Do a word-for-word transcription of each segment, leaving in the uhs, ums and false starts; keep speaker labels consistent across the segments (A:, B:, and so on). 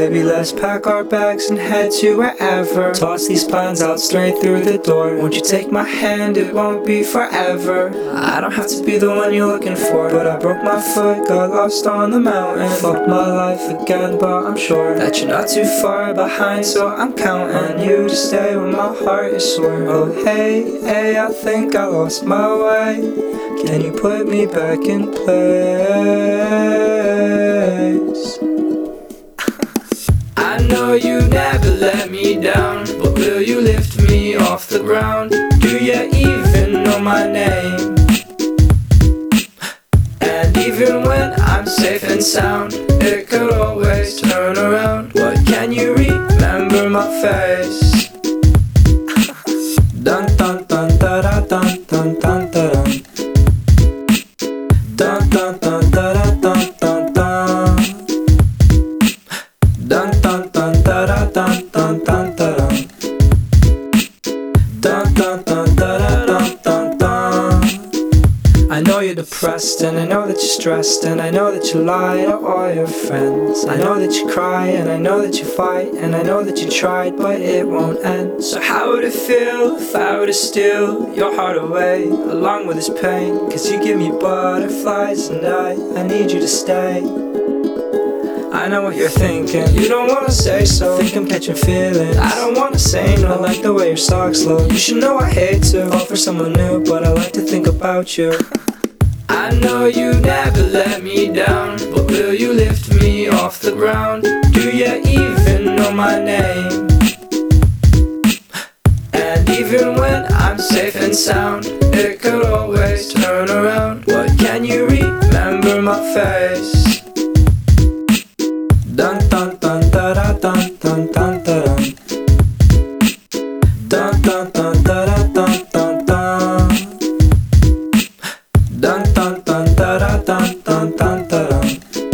A: baby, let's pack our bags and head to wherever. Toss these plans out straight through the door. Won't you take my hand, it won't be forever. I don't have to be the one you're looking for, but I broke my foot, got lost on the mountain. Fucked my life again, but I'm sure that you're not too far behind, so I'm counting on you to stay when my heart is sore. Oh hey, hey, I think I lost my way. Can you put me back in place? I know you never let me down, but will you lift me off the ground? Do you even know my name? And even when I'm safe and sound, it could always turn around. What, can you remember my face? Dun dun dun da da dun dun dun da dun. Dun dun dun da da dun dun dun. Dun dun dun da da dun dun dun da dun. Dun dun dun da da dun dun dun. I know you're depressed, and I know that you're stressed, and I know that you lie to all your friends. I know that you cry, and I know that you fight, and I know that you tried, but it won't end. So how would it feel if I were to steal your heart away, along with this pain? Cause you give me butterflies, and I, I need you to stay. I know what you're thinking, you don't wanna say so. Think I'm catching feelings, I don't wanna say no. I like the way your socks look, you should know I hate to fall for someone new, but I like to think about you. I know you never let me down, but will you lift me off the ground? Do you even know my name? And even when I'm safe and sound, it could always turn around. What, can you remember my face? Dun dun dun da da dun dun dun da dun. Dun dun dun da da dun dun dun. Dun dun dun da da dun dun dun da dun.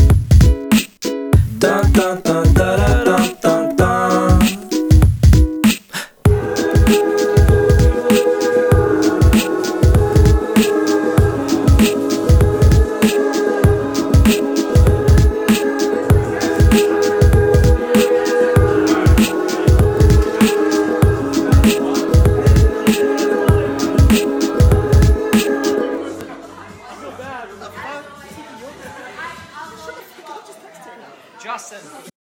A: Dun dun dun da da dun dun dun.
B: Justin.